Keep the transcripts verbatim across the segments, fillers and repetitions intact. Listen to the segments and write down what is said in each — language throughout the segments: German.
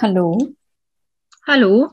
Hallo. Hallo?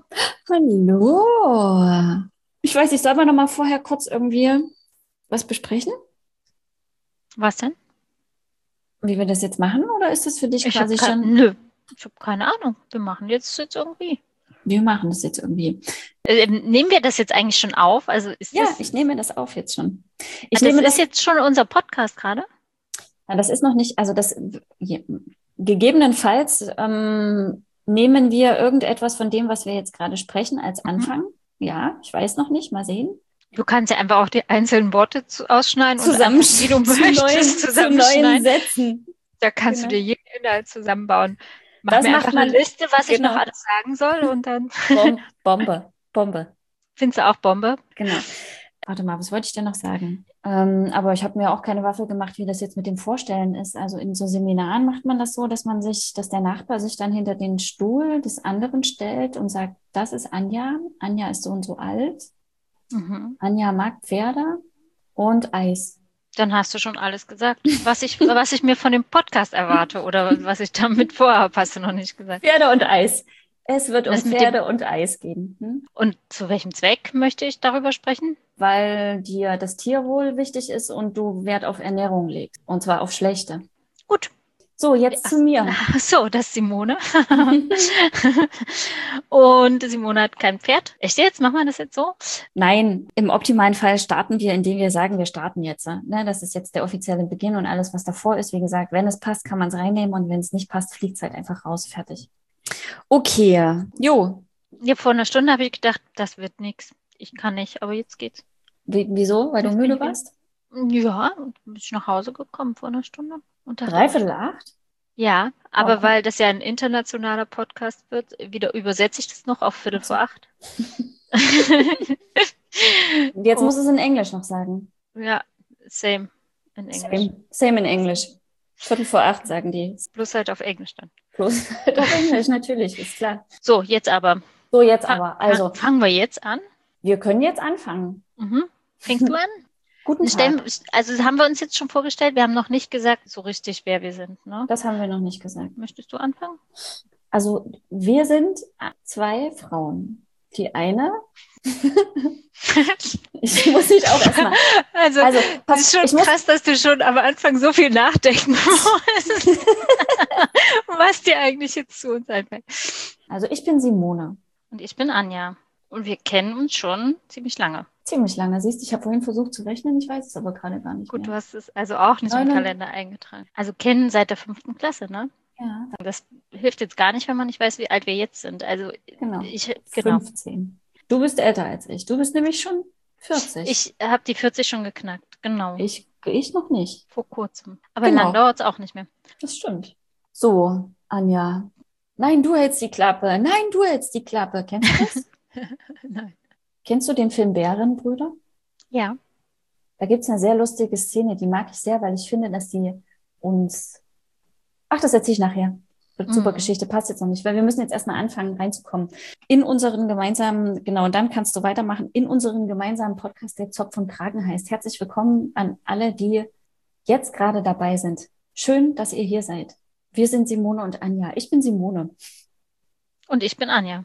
Hallo. Ich weiß nicht, sollen wir noch mal vorher kurz irgendwie was besprechen, Was denn? wie wir das jetzt machen? Oder ist das für dich Ich habe quasi keine, schon, nö, ich habe keine Ahnung. Wir machen jetzt jetzt irgendwie. wir machen das jetzt irgendwie. Äh, nehmen wir das jetzt eigentlich schon auf? Also ist Ja, das, ich nehme das auf jetzt schon. ah, Ich das nehme ist das, jetzt schon unser Podcast gerade? ja, das ist noch nicht, also das, je- gegebenenfalls ähm, nehmen wir irgendetwas von dem, was wir jetzt gerade sprechen, als Mhm. Anfang. Ja, ich weiß noch nicht, mal sehen. Du kannst ja einfach auch die einzelnen Worte zu, ausschneiden und Zusammen einfach, wie du zu möchtest, neuen, zu neuen zusammenschneiden. Sätzen. Da kannst du Genau. dir jeden Inhalt zusammenbauen. Mach Das mir einfach macht eine man, Liste, was ich noch genau. alles sagen soll und dann Bom Bombe, Bombe. findest du auch Bombe. Genau. Warte mal, was wollte ich denn noch sagen? Ähm, aber ich habe mir auch keine Waffe gemacht, wie das jetzt mit dem Vorstellen ist. Also in so Seminaren macht man das so, dass man sich, dass der Nachbar sich dann hinter den Stuhl des anderen stellt und sagt, das ist Anja. Anja ist so und so alt. Mhm. Anja mag Pferde und Eis. Dann hast du schon alles gesagt, was ich, was ich mir von dem Podcast erwarte oder was ich damit vorhabe, hast du noch nicht gesagt. Pferde und Eis. Es wird um Das mit dem, Pferde und Eis gehen. Hm? und zu welchem Zweck möchte ich darüber sprechen? Weil dir das Tierwohl wichtig ist und du Wert auf Ernährung legst. Und zwar auf schlechte. Gut. So, jetzt Ach zu mir. so, das ist Simone. Und Simone hat kein Pferd. Echt jetzt? Machen wir das jetzt so? Nein, im optimalen Fall starten wir, indem wir sagen, wir starten jetzt. Ne? Das ist jetzt der offizielle Beginn und alles, was davor ist. Wie gesagt, wenn es passt, kann man es reinnehmen und wenn es nicht passt, fliegt es halt einfach raus. Fertig. Okay, jo. Ja, vor einer Stunde habe ich gedacht, das wird nichts. Ich kann nicht, aber jetzt geht's. Wie, wieso? Weil du Jetzt bin müde ich wieder. warst? Ja, bin ich nach Hause gekommen vor einer Stunde und dachte, ach, Dreiviertel acht? ja, Oh, aber guck. weil das ja ein internationaler Podcast wird, wieder übersetze ich das noch auf Viertel Ach so. vor acht. Jetzt Oh, muss es in Englisch noch sagen. ja, same in Englisch. Same, same in Englisch. Viertel vor acht sagen die. Plus halt auf Englisch dann. Plus halt auf Englisch, natürlich, ist klar. So, jetzt aber. So, jetzt Fa aber. fa Also, fangen wir jetzt an? wir können jetzt anfangen. Mhm. Fängst du an? Guten Stellen, Tag. also haben wir uns jetzt schon vorgestellt, wir haben noch nicht gesagt, so richtig, wer wir sind, ne? Das haben wir noch nicht gesagt. Möchtest du anfangen? Also wir sind zwei Frauen. Die eine, ich muss mich auch erstmal, Also, also es pass, ist schon ich muss, krass, dass du schon am Anfang so viel nachdenken musst, was dir eigentlich jetzt zu uns einfällt. also ich bin Simone. Und ich bin Anja. Und wir kennen uns schon ziemlich lange. Ziemlich lange, siehst du, ich habe vorhin versucht zu rechnen, ich weiß es aber gerade gar nicht Gut, du mehr. hast es also auch nicht im Neun und, Kalender eingetragen. Also kennen seit der fünften Klasse, ne? ja, Das hilft jetzt gar nicht, wenn man nicht weiß, wie alt wir jetzt sind. Also genau, ich, genau. fünfzehn. Du bist älter als ich, du bist nämlich schon vierzig. Ich habe die vierzig schon geknackt, genau. Ich, ich noch nicht. Vor kurzem. Aber Genau, lang dauert es auch nicht mehr. das stimmt. So, Anja. Nein, du hältst die Klappe. Nein, du hältst die Klappe. Kennst du das? Nein. Kennst du den Film Bärenbrüder? Ja. Da gibt es eine sehr lustige Szene, die mag ich sehr, weil ich finde, dass die uns. Ach, das erzähle ich nachher. Super Mhm. Geschichte, passt jetzt noch nicht, weil wir müssen jetzt erstmal anfangen, reinzukommen. In unseren gemeinsamen, genau, und dann kannst du weitermachen, in unseren gemeinsamen Podcast, der Zopf und Kragen heißt. Herzlich willkommen an alle, die jetzt gerade dabei sind. Schön, dass ihr hier seid. Wir sind Simone und Anja. Ich bin Simone. Und ich bin Anja.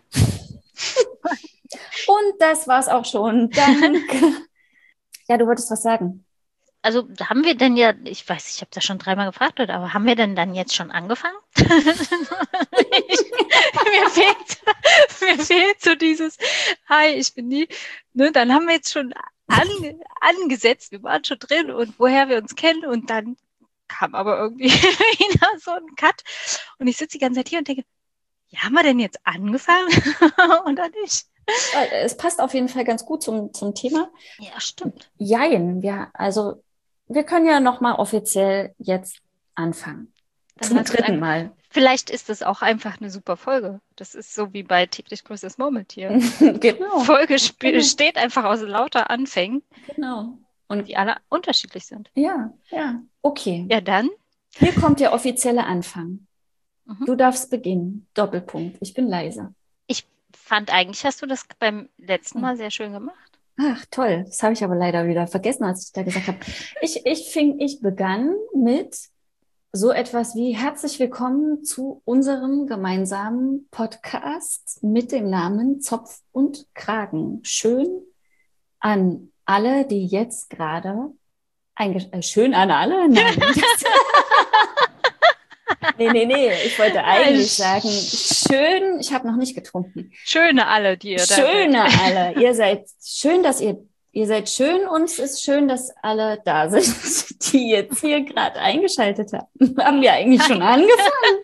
Und das war's auch schon. Danke. Ja, du wolltest was sagen. Also haben wir denn ja, ich weiß, ich habe das schon dreimal gefragt, aber haben wir denn dann jetzt schon angefangen? ich, mir, fehlt, mir fehlt so dieses, hi, ich bin die, ne, dann haben wir jetzt schon ange, angesetzt, wir waren schon drin und woher wir uns kennen und dann kam aber irgendwie wieder so ein Cut und ich sitze die ganze Zeit hier und denke, ja, haben wir denn jetzt angefangen oder nicht? Es passt auf jeden Fall ganz gut zum, zum Thema. Ja, stimmt. Jein, ja, also wir können ja nochmal offiziell jetzt anfangen. Dann Zum lass uns dritten ein- Mal. Vielleicht ist das auch einfach eine super Folge. Das ist so wie bei täglich größtes Murmeltier. Genau, Folge sp- genau. besteht einfach aus lauter Anfängen, genau. Und die alle unterschiedlich sind. ja, ja, okay. Ja, dann. Hier kommt der offizielle Anfang. Mhm. Du darfst beginnen. Doppelpunkt. Ich bin leise. Ich fand eigentlich, hast du das beim letzten Oh. Mal sehr schön gemacht. Ach, toll. Das habe ich aber leider wieder vergessen, als ich da gesagt habe. Ich, ich fing, ich begann mit so etwas wie herzlich willkommen zu unserem gemeinsamen Podcast mit dem Namen Zopf und Kragen. Schön an alle, die jetzt gerade eingesch- äh, schön an alle? Nein. nee, nee, nee. Ich wollte eigentlich sagen, schön, ich habe noch nicht getrunken. Schöne alle, die ihr da seid. Schöne alle. Ihr seid schön, dass ihr Ihr seid schön und es ist schön, dass alle da sind, die jetzt hier gerade eingeschaltet haben. Haben wir eigentlich schon angefangen?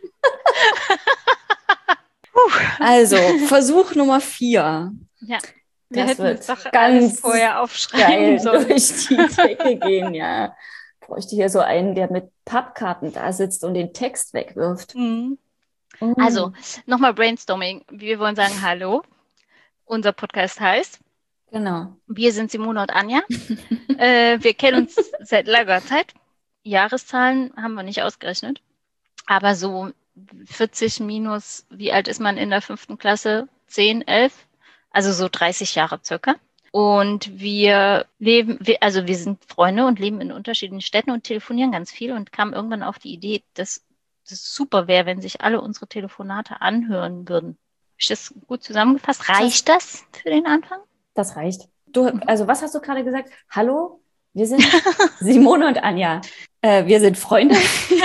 Also, Versuch Nummer vier. Ja, wir Das hätten wird es doch ganz alles vorher aufschreiben geil sollen. durch die Decke gehen, ja. Bräuchte hier so einen, der mit Pappkarten da sitzt und den Text wegwirft. Mhm. Mm. Also, nochmal Brainstorming. Wir wollen sagen Hallo. Unser Podcast heißt Genau. Wir sind Simone und Anja. äh, wir kennen uns seit langer Zeit. Jahreszahlen haben wir nicht ausgerechnet. Aber so vierzig minus, wie alt ist man in der fünften Klasse? zehn, elf? Also so dreißig Jahre circa. Und wir leben, wir, also wir sind Freunde und leben in unterschiedlichen Städten und telefonieren ganz viel und kamen irgendwann auf die Idee, dass das super wäre, wenn sich alle unsere Telefonate anhören würden. Ist das gut zusammengefasst? Reicht das für den Anfang? Das reicht. Du, also was hast du gerade gesagt? Hallo, wir sind Simone und Anja. Äh, wir sind Freunde.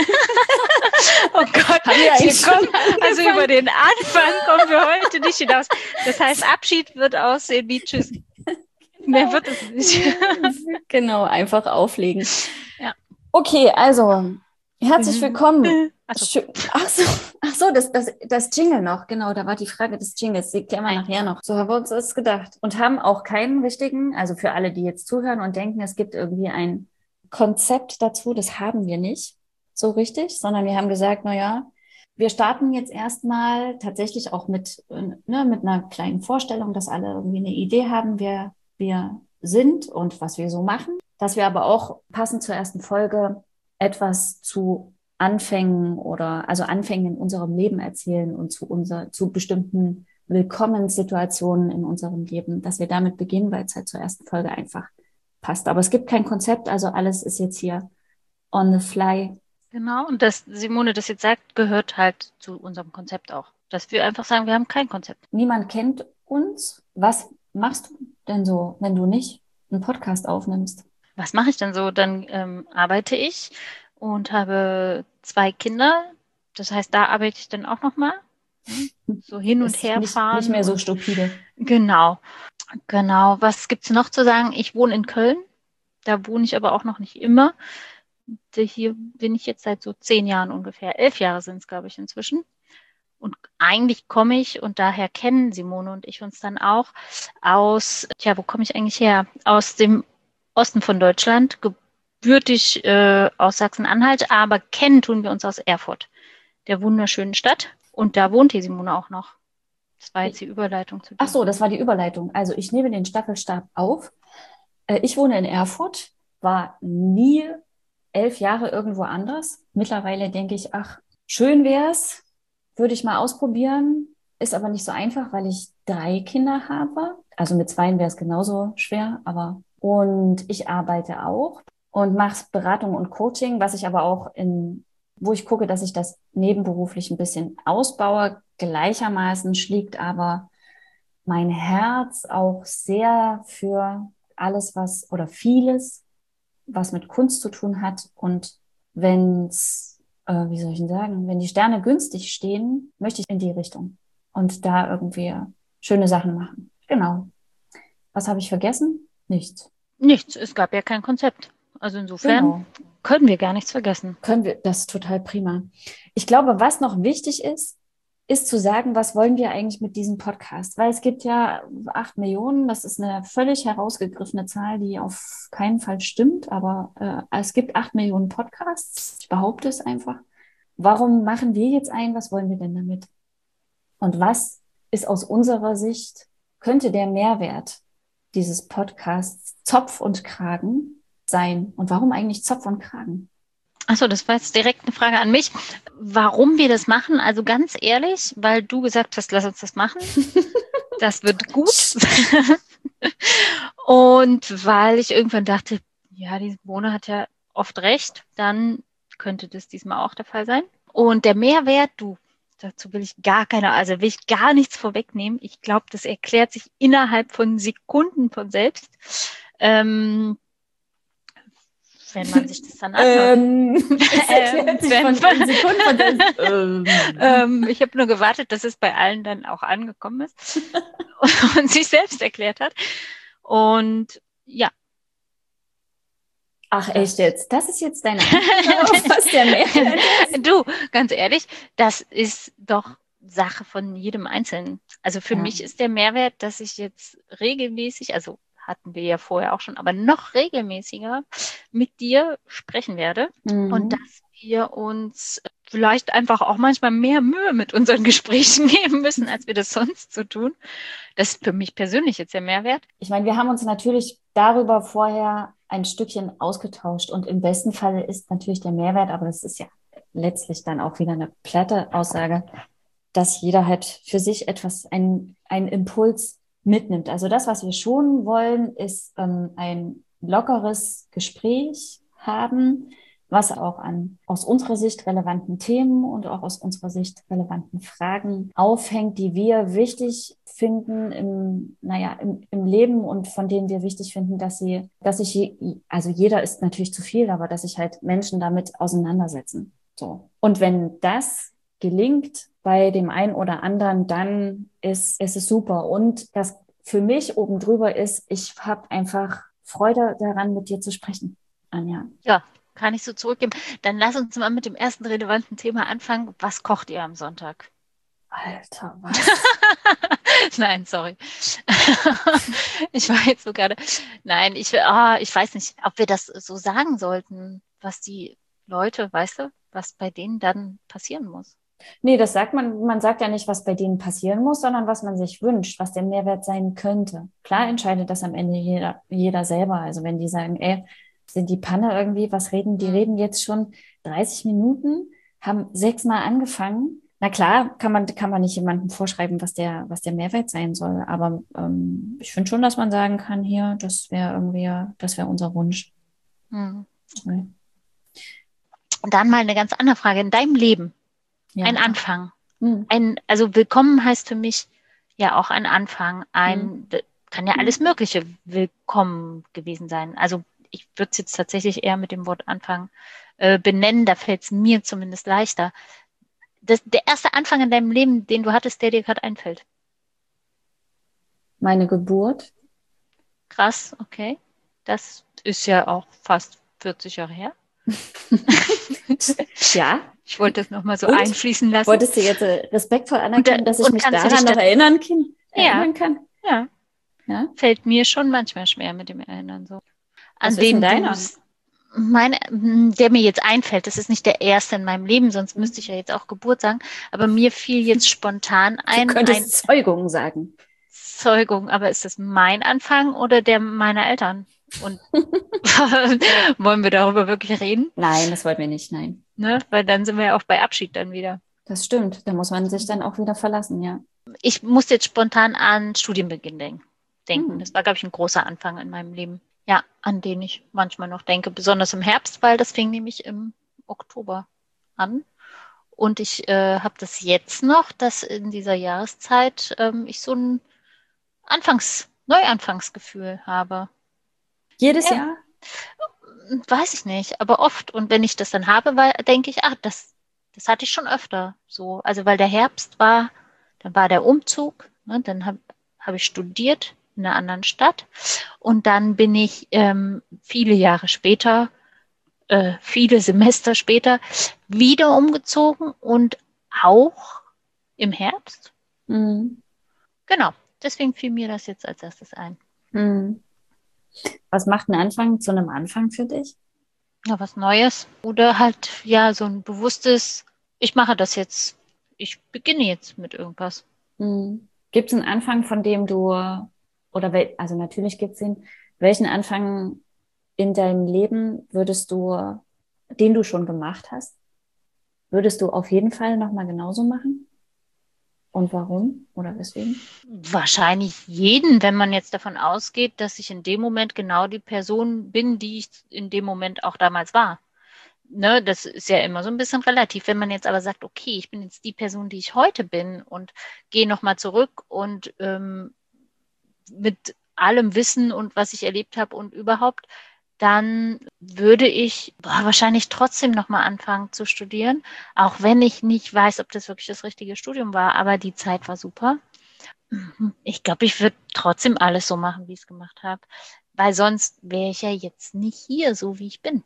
Oh Gott, Haben wir eigentlich wir kommen, schon also über den Anfang kommen wir heute nicht hinaus. Das heißt, Abschied wird aussehen wie Tschüss. Mehr wird es nicht. Genau, einfach auflegen. Ja. Okay, also herzlich willkommen. Also, Schön. Ach so, ach so das, das, das Jingle noch, genau, da war die Frage des Jingles, die klären wir nachher noch. So haben wir uns das gedacht und haben auch keinen richtigen, also für alle, die jetzt zuhören und denken, es gibt irgendwie ein Konzept dazu, das haben wir nicht so richtig, sondern wir haben gesagt, na ja, wir starten jetzt erstmal tatsächlich auch mit, ne, mit einer kleinen Vorstellung, dass alle irgendwie eine Idee haben, wer wir sind und was wir so machen, dass wir aber auch passend zur ersten Folge etwas zu Anfängen oder also Anfängen in unserem Leben erzählen und zu unser, zu bestimmten Willkommenssituationen in unserem Leben, dass wir damit beginnen, weil es halt zur ersten Folge einfach passt. Aber es gibt kein Konzept, also alles ist jetzt hier on the fly. genau, und dass Simone das jetzt sagt, gehört halt zu unserem Konzept auch. Dass wir einfach sagen, wir haben kein Konzept. Niemand kennt uns. Was machst du denn so, wenn du nicht einen Podcast aufnimmst? Was mache ich denn so? Dann ähm, arbeite ich und habe zwei Kinder. Das heißt, da arbeite ich dann auch nochmal. So hin und Ist her nicht, fahren. nicht mehr so und, stupide. Genau. Genau. Was gibt's noch zu sagen? Ich wohne in Köln. Da wohne ich aber auch noch nicht immer. Hier bin ich jetzt seit so zehn Jahren ungefähr. Elf Jahre sind es, glaube ich, inzwischen. Und eigentlich komme ich, und daher kennen Simone und ich uns dann auch, aus, tja, wo komme ich eigentlich her? Aus dem Osten von Deutschland, gebürtig äh, aus Sachsen-Anhalt, aber kennen tun wir uns aus Erfurt, der wunderschönen Stadt. Und da wohnt die Simone auch noch. Das war jetzt die Überleitung zu dir. Ach so, das war die Überleitung. Also ich nehme den Staffelstab auf. Äh, ich wohne in Erfurt, war nie elf Jahre irgendwo anders. Mittlerweile denke ich, ach, schön wär's, würde ich mal ausprobieren. Ist aber nicht so einfach, weil ich drei Kinder habe. Also mit zweien wäre es genauso schwer, aber und ich arbeite auch und mache Beratung und Coaching, was ich aber auch in, wo ich gucke, dass ich das nebenberuflich ein bisschen ausbaue. Gleichermaßen schlägt aber mein Herz auch sehr für alles, was oder vieles, was mit Kunst zu tun hat. Und wenn's, äh, wie soll ich denn sagen, wenn die Sterne günstig stehen, möchte ich in die Richtung und da irgendwie schöne Sachen machen. Genau. Was habe ich vergessen? Nichts. Nichts, es gab ja kein Konzept. Also insofern Genau. können wir gar nichts vergessen. Können wir, das ist total prima. Ich glaube, was noch wichtig ist, ist zu sagen, was wollen wir eigentlich mit diesem Podcast? Weil es gibt ja acht Millionen, das ist eine völlig herausgegriffene Zahl, die auf keinen Fall stimmt, aber äh, es gibt acht Millionen Podcasts, ich behaupte es einfach. Warum machen wir jetzt einen? Was wollen wir denn damit? Und was ist aus unserer Sicht, könnte der Mehrwert dieses Podcasts Zopf und Kragen sein? Und warum eigentlich Zopf und Kragen? Achso, das war jetzt direkt eine Frage an mich. Warum wir das machen? Also ganz ehrlich, weil du gesagt hast, lass uns das machen. Das wird gut. Und weil ich irgendwann dachte, ja, die Simone hat ja oft recht, dann könnte das diesmal auch der Fall sein. Und der Mehrwert, du, dazu will ich gar keine, also will ich gar nichts vorwegnehmen. Ich glaube, das erklärt sich innerhalb von Sekunden von selbst. Ähm, wenn man sich das dann anhört. Ähm, es erklärt sich von Sekunden von selbst. ähm. ähm, ich habe nur gewartet, dass es bei allen dann auch angekommen ist und sich selbst erklärt hat. Und ja. Ach echt jetzt? Das ist jetzt deine Antwort, was der Mehrwert ist? Du, ganz ehrlich, das ist doch Sache von jedem Einzelnen. Also für Ja. mich ist der Mehrwert, dass ich jetzt regelmäßig, also hatten wir ja vorher auch schon, aber noch regelmäßiger mit dir sprechen werde Mhm. und dass wir uns vielleicht einfach auch manchmal mehr Mühe mit unseren Gesprächen geben müssen, als wir das sonst so tun. Das ist für mich persönlich jetzt der Mehrwert. Ich meine, wir haben uns natürlich darüber vorher ein Stückchen ausgetauscht und im besten Fall ist natürlich der Mehrwert, aber das ist ja letztlich dann auch wieder eine platte Aussage, dass jeder halt für sich etwas, ein, einen Impuls mitnimmt. Also das, was wir schon wollen, ist ähm, ein lockeres Gespräch haben, was auch an aus unserer Sicht relevanten Themen und auch aus unserer Sicht relevanten Fragen aufhängt, die wir wichtig finden im, naja, im, im Leben und von denen wir wichtig finden, dass sie, dass sich, je, also jeder ist natürlich zu viel, aber dass sich halt Menschen damit auseinandersetzen. So. Und wenn das gelingt bei dem einen oder anderen, dann ist, ist es super. Und das für mich oben drüber ist, ich habe einfach Freude daran, mit dir zu sprechen, Anja. Ja, kann ich so zurückgeben. Dann lass uns mal mit dem ersten relevanten Thema anfangen. Was kocht ihr am Sonntag? Alter, was? Nein, sorry. Ich war jetzt so gerade. Nein, ich, ah, ich weiß nicht, ob wir das so sagen sollten, was die Leute, weißt du, was bei denen dann passieren muss. Nee, das sagt man, man sagt ja nicht, was bei denen passieren muss, sondern was man sich wünscht, was der Mehrwert sein könnte. Klar entscheidet das am Ende jeder, jeder selber. Also wenn die sagen, ey, sind die Panne irgendwie, was reden, die reden jetzt schon dreißig Minuten, haben sechsmal angefangen. Na klar, kann man, kann man nicht jemandem vorschreiben, was der, was der Mehrwert sein soll. Aber ähm, ich finde schon, dass man sagen kann, hier, das wäre irgendwie, das wäre unser Wunsch. Hm. Okay. Und dann mal eine ganz andere Frage. In deinem Leben, Ja. ein Anfang. Hm. Ein, also willkommen heißt für mich ja auch ein Anfang. Ein, Hm. kann ja alles Mögliche willkommen gewesen sein. Also ich würde es jetzt tatsächlich eher mit dem Wort Anfang äh, benennen. Da fällt es mir zumindest leichter. Das, der erste Anfang in deinem Leben, den du hattest, der dir gerade einfällt. Meine Geburt. Krass, okay. Das ist ja auch fast vierzig Jahre her. Ja. Ich wollte das nochmal so Und? einfließen lassen. Wolltest du jetzt äh, respektvoll anerkennen, Und, dass ich und mich kannst du daran dich noch da- erinnern, kann, Ja. erinnern kann? Ja, Ja. fällt mir schon manchmal schwer mit dem Erinnern so. An Was ist denn den deiner? du's- Meine, der mir jetzt einfällt, das ist nicht der erste in meinem Leben, sonst müsste ich ja jetzt auch Geburt sagen, aber mir fiel jetzt spontan Du ein, könntest ein Zeugung sagen. Zeugung, aber ist das mein Anfang oder der meiner Eltern? Und wollen wir darüber wirklich reden? Nein, das wollten wir nicht, nein. Ne? Weil dann sind wir ja auch bei Abschied dann wieder. Das stimmt, da muss man sich dann auch wieder verlassen, ja. Ich musste jetzt spontan an Studienbeginn denken. denken. Hm. Das war, glaube ich, ein großer Anfang in meinem Leben. Ja, an den ich manchmal noch denke, besonders im Herbst, weil das fing nämlich im Oktober an. Und ich äh, habe das jetzt noch, dass in dieser Jahreszeit ähm, ich so ein Anfangs-, Neuanfangsgefühl habe. Jedes Ja. Jahr? Weiß ich nicht, aber oft. Und wenn ich das dann habe, weil, denke ich, ach, das, das hatte ich schon öfter so. Also weil der Herbst war, dann war der Umzug, ne, dann habe hab ich studiert in einer anderen Stadt und dann bin ich ähm, viele Jahre später, äh, viele Semester später wieder umgezogen und auch im Herbst. Hm. Genau, deswegen fiel mir das jetzt als erstes ein. Hm. Was macht ein Anfang zu einem Anfang für dich? Ja, was Neues. Oder halt, ja, so ein bewusstes, ich mache das jetzt. Ich beginne jetzt mit irgendwas. Hm. Gibt es einen Anfang, von dem du, oder wel, also natürlich gibt es ihn, welchen Anfang in deinem Leben würdest du, den du schon gemacht hast, würdest du auf jeden Fall nochmal genauso machen? Und warum oder weswegen? Wahrscheinlich jeden, wenn man jetzt davon ausgeht, dass ich in dem Moment genau die Person bin, die ich in dem Moment auch damals war. ne, das ist ja immer so ein bisschen relativ. Wenn man jetzt aber sagt, okay, ich bin jetzt die Person, die ich heute bin und gehe nochmal zurück und ähm, mit allem Wissen und was ich erlebt habe und überhaupt, dann würde ich boah, wahrscheinlich trotzdem nochmal anfangen zu studieren, auch wenn ich nicht weiß, ob das wirklich das richtige Studium war, aber die Zeit war super. Ich glaube, ich würde trotzdem alles so machen, wie ich es gemacht habe, weil sonst wäre ich ja jetzt nicht hier, so wie ich bin.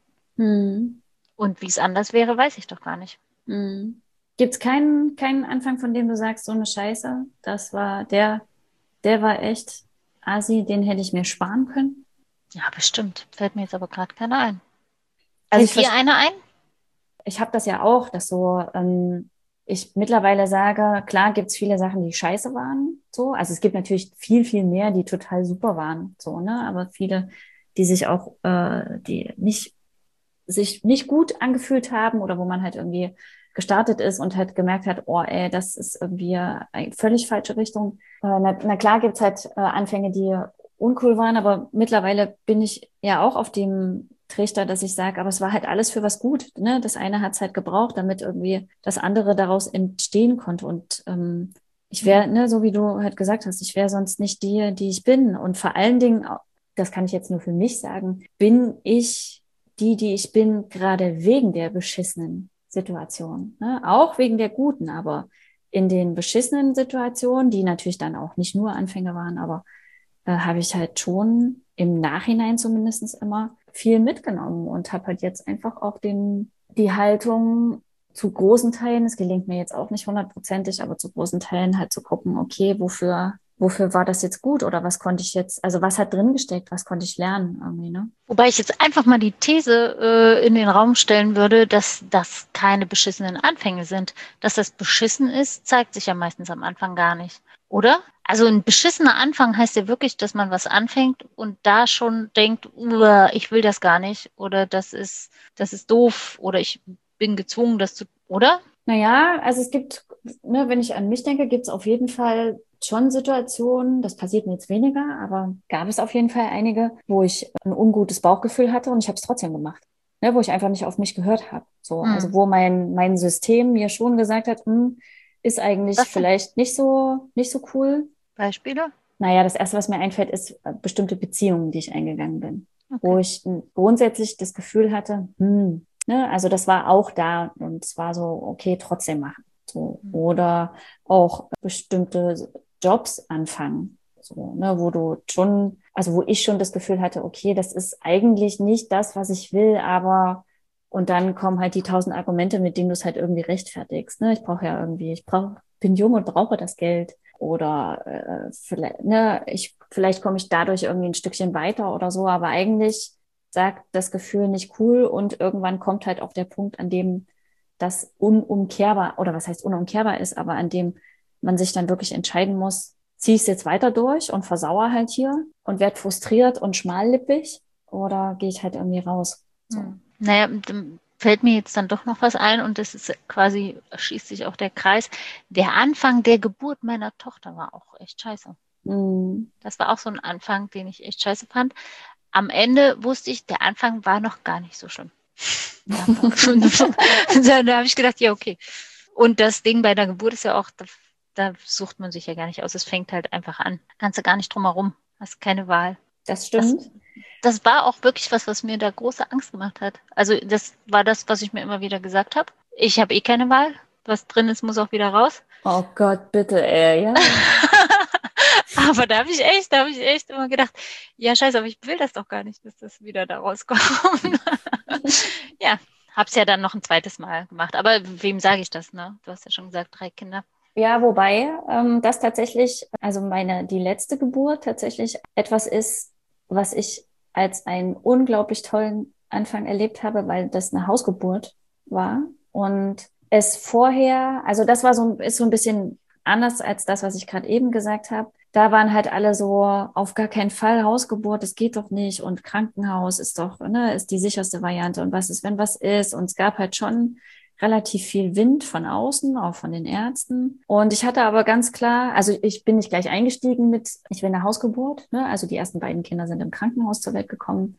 Hm. Und wie es anders wäre, weiß ich doch gar nicht. Hm. Gibt es keinen, keinen Anfang, von dem du sagst, so eine Scheiße, das war der, der war echt Asi, den hätte ich mir sparen können? Ja, bestimmt. Fällt mir jetzt aber gerade keiner ein. Also ich Fällt dir verstehe. einer ein? Ich habe das ja auch, dass so ähm, ich mittlerweile sage, klar gibt's viele Sachen, die scheiße waren, so. Also es gibt natürlich viel, viel mehr, die total super waren, so, ne? Aber viele, die sich auch, äh, die nicht, sich nicht gut angefühlt haben oder wo man halt irgendwie gestartet ist und halt gemerkt hat, oh, ey, das ist irgendwie eine völlig falsche Richtung. Äh, na, na klar gibt's halt äh, Anfänge, die uncool waren, aber mittlerweile bin ich ja auch auf dem Trichter, dass ich sage, aber es war halt alles für was gut. Ne? Das eine hat es halt gebraucht, damit irgendwie das andere daraus entstehen konnte. Und ähm, ich wäre, ne, so wie du halt gesagt hast, ich wäre sonst nicht die, die ich bin. Und vor allen Dingen, das kann ich jetzt nur für mich sagen, bin ich die, die ich bin, gerade wegen der beschissenen Situation. Ne? Auch wegen der guten, aber in den beschissenen Situationen, die natürlich dann auch nicht nur Anfänge waren, aber äh, habe ich halt schon im Nachhinein zumindestens immer viel mitgenommen und habe halt jetzt einfach auch den, die Haltung zu großen Teilen, es gelingt mir jetzt auch nicht hundertprozentig, aber zu großen Teilen halt zu gucken, okay, wofür, wofür war das jetzt gut oder was konnte ich jetzt, also was hat drin gesteckt, was konnte ich lernen irgendwie, ne? Wobei ich jetzt einfach mal die These äh, in den Raum stellen würde, dass das keine beschissenen Anfänge sind. Dass das beschissen ist, zeigt sich ja meistens am Anfang gar nicht, oder? Also ein beschissener Anfang heißt ja wirklich, dass man was anfängt und da schon denkt, "Uah, ich will das gar nicht" oder das ist, das ist doof oder ich bin gezwungen, das zu, oder? Naja, also es gibt, ne, wenn ich an mich denke, gibt es auf jeden Fall schon Situationen, das passiert mir jetzt weniger, aber gab es auf jeden Fall einige, wo ich ein ungutes Bauchgefühl hatte und ich habe es trotzdem gemacht. Ne, wo ich einfach nicht auf mich gehört habe. So, also Hm. wo mein, mein System mir schon gesagt hat, hm, ist eigentlich Was denn? vielleicht nicht so, nicht so cool. Beispiele? Naja, das Erste, was mir einfällt, ist äh, bestimmte Beziehungen, die ich eingegangen bin, wo Okay. ich äh, grundsätzlich das Gefühl hatte, hm, ne, also das war auch da und es war so, okay, trotzdem machen. So. Hm. Oder auch bestimmte Jobs anfangen, so, ne, wo du schon, also wo ich schon das Gefühl hatte, okay, das ist eigentlich nicht das, was ich will, aber und dann kommen halt die tausend Argumente, mit denen du es halt irgendwie rechtfertigst. Ne? Ich brauche ja irgendwie, ich brauche, bin jung und brauche das Geld. Oder äh, vielleicht, ne, ich, vielleicht komme ich dadurch irgendwie ein Stückchen weiter oder so, aber eigentlich sagt das Gefühl nicht cool und irgendwann kommt halt auch der Punkt, an dem das unumkehrbar, oder was heißt unumkehrbar ist, aber an dem man sich dann wirklich entscheiden muss, ziehe ich es jetzt weiter durch und versauere halt hier und werde frustriert und schmallippig oder gehe ich halt irgendwie raus. So. Hm. Naja, dann fällt mir jetzt dann doch noch was ein und das ist quasi, schließt sich auch der Kreis. Der Anfang der Geburt meiner Tochter war auch echt scheiße. Mm. Das war auch so ein Anfang, den ich echt scheiße fand. Am Ende wusste ich, der Anfang war noch gar nicht so schlimm. Da, da habe ich gedacht, ja, okay. Und das Ding bei der Geburt ist ja auch, da, da sucht man sich ja gar nicht aus. Es fängt halt einfach an. Kannst du gar nicht drum herum. Hast keine Wahl. Das Das, stimmt. das war auch wirklich was, was mir da große Angst gemacht hat. Also das war das, was ich mir immer wieder gesagt habe. Ich habe eh keine Wahl. Was drin ist, muss auch wieder raus. Oh Gott, bitte, ey, ja. Aber da habe ich echt, da habe ich echt immer gedacht, ja scheiße, aber ich will das doch gar nicht, dass das wieder da rauskommt. Ja, hab's ja dann noch ein zweites Mal gemacht. Aber wem sage ich das, ne? Du hast ja schon gesagt, drei Kinder. Ja, wobei ähm, das tatsächlich, also meine, die letzte Geburt tatsächlich etwas ist, was ich als einen unglaublich tollen Anfang erlebt habe, weil das eine Hausgeburt war und es vorher, also das war so, ist so ein bisschen anders als das, was ich gerade eben gesagt habe. Da waren halt alle so, auf gar keinen Fall Hausgeburt, das geht doch nicht und Krankenhaus ist doch, ne, ist die sicherste Variante und was ist, wenn was ist und es gab halt schon relativ viel Wind von außen, auch von den Ärzten. Und ich hatte aber ganz klar, also ich bin nicht gleich eingestiegen mit, ich will eine Hausgeburt, ne? Also die ersten beiden Kinder sind im Krankenhaus zur Welt gekommen.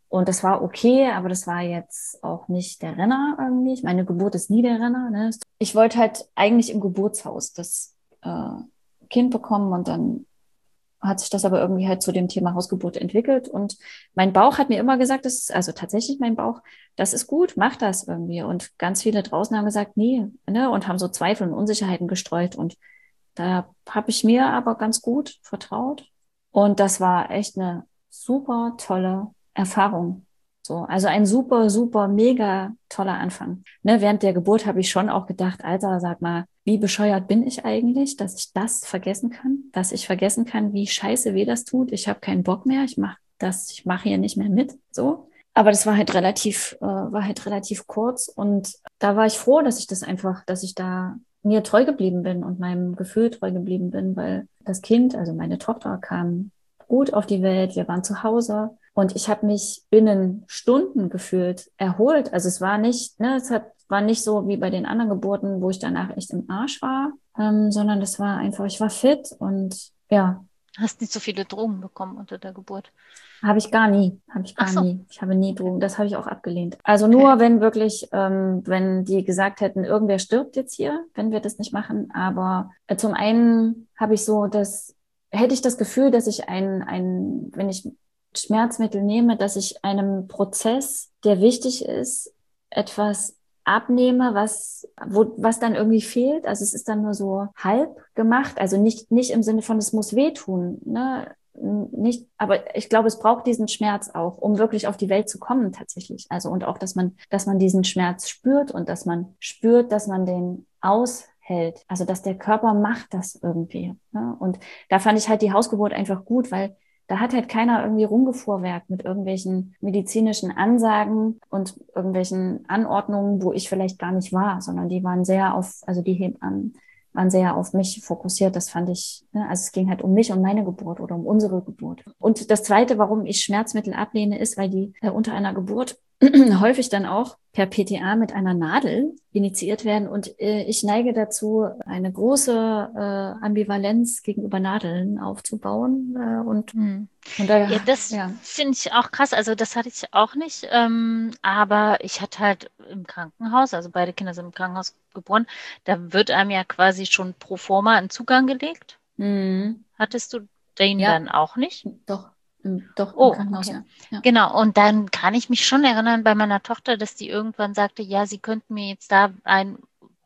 Und das war okay, aber das war jetzt auch nicht der Renner irgendwie. Meine Geburt ist nie der Renner. Ne? Ich wollte halt eigentlich im Geburtshaus das äh, Kind bekommen und dann hat sich das aber irgendwie halt zu dem Thema Hausgeburt entwickelt. Und mein Bauch hat mir immer gesagt, das ist, also tatsächlich mein Bauch, das ist gut, mach das irgendwie. Und ganz viele draußen haben gesagt, nee, ne, und haben so Zweifel und Unsicherheiten gestreut. Und da habe ich mir aber ganz gut vertraut. Und das war echt eine super tolle Erfahrung. So, also ein super, super, mega toller Anfang. Ne, während der Geburt habe ich schon auch gedacht, Alter, sag mal, wie bescheuert bin ich eigentlich, dass ich das vergessen kann, dass ich vergessen kann, wie scheiße weh das tut. Ich habe keinen Bock mehr, ich mache das, ich mache hier nicht mehr mit. So, aber das war halt relativ, äh, war halt relativ kurz und da war ich froh, dass ich das einfach, dass ich da mir treu geblieben bin und meinem Gefühl treu geblieben bin, weil das Kind, also meine Tochter, kam gut auf die Welt. Wir waren zu Hause. Und ich habe mich binnen Stunden gefühlt erholt. Also es war nicht, ne, es hat, war nicht so wie bei den anderen Geburten, wo ich danach echt im Arsch war, ähm, sondern das war einfach, ich war fit und ja. Hast nicht so viele Drogen bekommen unter der Geburt? Habe ich gar nie, habe ich gar Ach so. nie. Ich habe nie Drogen, das habe ich auch abgelehnt. Also nur, okay, wenn wirklich, ähm, wenn die gesagt hätten, irgendwer stirbt jetzt hier, wenn wir das nicht machen. Aber äh, zum einen habe ich so das, hätte ich das Gefühl, dass ich ein, ein, wenn ich Schmerzmittel nehme, dass ich einem Prozess, der wichtig ist, etwas abnehme, was, wo, was dann irgendwie fehlt. Also es ist dann nur so halb gemacht. Also nicht, nicht im Sinne von, es muss wehtun, ne? Nicht, aber ich glaube, es braucht diesen Schmerz auch, um wirklich auf die Welt zu kommen tatsächlich. Also und auch, dass man, dass man diesen Schmerz spürt und dass man spürt, dass man den aushält. Also dass der Körper macht das irgendwie. Ne? Und da fand ich halt die Hausgeburt einfach gut, weil da hat halt keiner irgendwie rumgefuhrwerkt mit irgendwelchen medizinischen Ansagen und irgendwelchen Anordnungen, wo ich vielleicht gar nicht war, sondern die waren sehr auf, also die Hebammen waren sehr auf mich fokussiert. Das fand ich, ne, also es ging halt um mich, um meine Geburt oder um unsere Geburt. Und das Zweite, warum ich Schmerzmittel ablehne, ist, weil die äh, unter einer Geburt häufig dann auch per P T A mit einer Nadel initiiert werden. Und äh, ich neige dazu, eine große äh, Ambivalenz gegenüber Nadeln aufzubauen. Äh, und, hm. und da, ja, das ja. finde ich auch krass. Also das hatte ich auch nicht. Ähm, aber ich hatte halt im Krankenhaus, also beide Kinder sind im Krankenhaus geboren, da wird einem ja quasi schon pro forma ein Zugang gelegt. Mhm. Hattest du den ja. dann auch nicht? Doch. Doch, oh, im Krankenhaus, okay. ja. ja. Genau, und dann kann ich mich schon erinnern bei meiner Tochter, dass die irgendwann sagte, ja, sie könnten mir jetzt da ein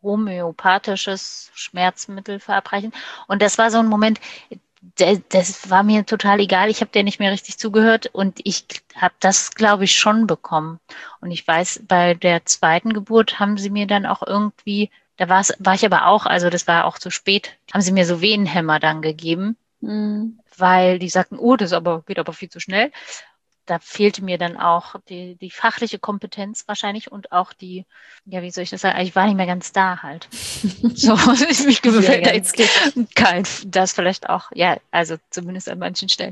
homöopathisches Schmerzmittel verabreichen. Und das war so ein Moment, das war mir total egal. Ich habe dir nicht mehr richtig zugehört und ich habe das, glaube ich, schon bekommen. Und ich weiß, bei der zweiten Geburt haben sie mir dann auch irgendwie, da war's, war ich aber auch, also das war auch zu spät, haben sie mir so Wehenhämmer dann gegeben. Mhm. Weil die sagten, oh, das ist aber, geht aber viel zu schnell. Da fehlte mir dann auch die, die fachliche Kompetenz wahrscheinlich und auch die, ja, wie soll ich das sagen, ich war nicht mehr ganz da halt. So, ich mich gefällt da jetzt kein, das vielleicht auch, ja, also zumindest an manchen Stellen.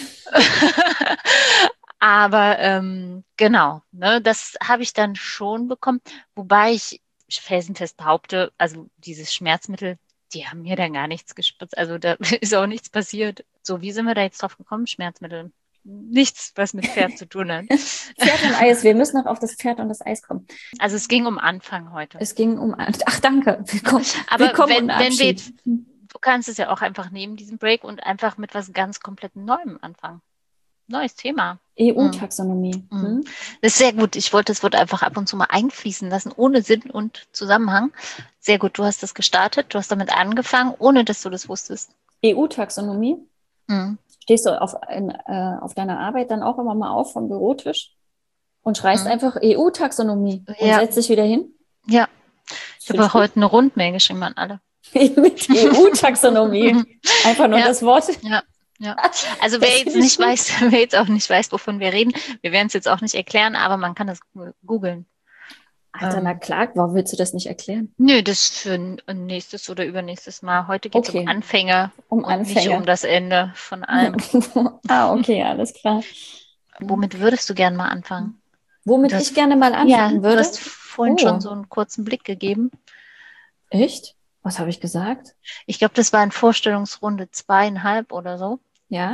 Aber ähm, genau, ne, das habe ich dann schon bekommen, wobei ich felsenfest behaupte, also dieses Schmerzmittel, die haben mir dann gar nichts gespritzt. Also da ist auch nichts passiert. So, wie sind wir da jetzt drauf gekommen? Schmerzmittel. Nichts, was mit Pferd zu tun hat. Pferd und Eis. Wir müssen noch auf das Pferd und das Eis kommen. Also es ging um Anfang heute. Es ging um... Ach, danke. Willkommen. Aber Willkommen wenn, wenn wir jetzt, du kannst es ja auch einfach nehmen, diesen Break, und einfach mit was ganz komplett Neuem anfangen. Neues Thema. E U-Taxonomie. Mhm. Mhm. Das ist sehr gut. Ich wollte das Wort einfach ab und zu mal einfließen lassen, ohne Sinn und Zusammenhang. Sehr gut. Du hast das gestartet. Du hast damit angefangen, ohne dass du das wusstest. E U-Taxonomie. Mhm. Stehst du auf, in, äh, auf deiner Arbeit dann auch immer mal auf vom Bürotisch und schreist mhm. einfach E U-Taxonomie und ja. setzt dich wieder hin? Ja. Ich habe heute eine Rundmail geschrieben an alle. Mit E U-Taxonomie. Einfach nur ja. das Wort. Ja. Ja, also wer jetzt nicht weiß, wer jetzt auch nicht weiß, wovon wir reden, wir werden es jetzt auch nicht erklären, aber man kann das googeln. Alter, ähm, na klar, warum willst du das nicht erklären? Nö, das ist für ein nächstes oder übernächstes Mal. Heute geht es okay. um Anfänger, um Anfänger, nicht um das Ende von allem. ah, okay, alles klar. Womit würdest du gerne mal anfangen? Womit das, ich gerne mal anfangen ja, würde? Du hast vorhin oh. schon so einen kurzen Blick gegeben. Echt? Was habe ich gesagt? Ich glaube, das war in Vorstellungsrunde zweieinhalb oder so. Ja.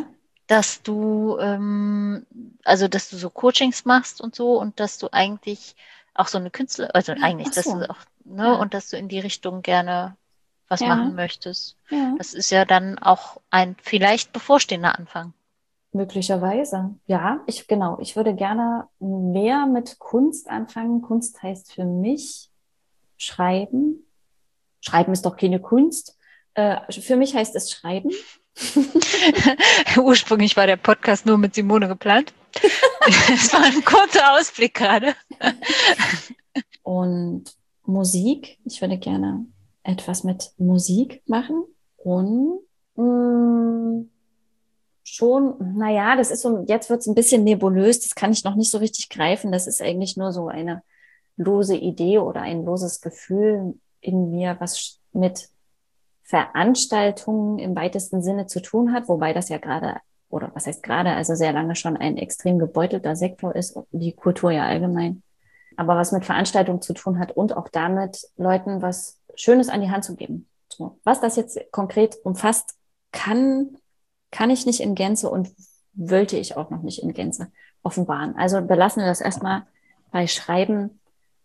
dass du, ähm, also dass du so Coachings machst und so und dass du eigentlich auch so eine Künstler, also eigentlich, Ach dass du so, auch, ne, ja, und dass du in die Richtung gerne was ja, machen möchtest. ja. Das ist ja dann auch ein vielleicht bevorstehender Anfang. Möglicherweise. Ja, ich, genau. Ich würde gerne mehr mit Kunst anfangen. Kunst heißt für mich Schreiben. Schreiben ist doch keine Kunst. Äh, für mich heißt es Schreiben. Ursprünglich war der Podcast nur mit Simone geplant. Das war ein kurzer Ausblick gerade. Und Musik. Ich würde gerne etwas mit Musik machen. Und mh, schon, naja, das ist so, jetzt wird es ein bisschen nebulös. Das kann ich noch nicht so richtig greifen. Das ist eigentlich nur so eine lose Idee oder ein loses Gefühl in mir, was mit Veranstaltungen im weitesten Sinne zu tun hat, wobei das ja gerade, oder was heißt gerade, also sehr lange schon ein extrem gebeutelter Sektor ist, die Kultur ja allgemein, aber was mit Veranstaltungen zu tun hat und auch damit, Leuten was Schönes an die Hand zu geben. So. Was das jetzt konkret umfasst, kann, kann ich nicht in Gänze und wollte ich auch noch nicht in Gänze offenbaren. Also belassen wir das erstmal bei Schreiben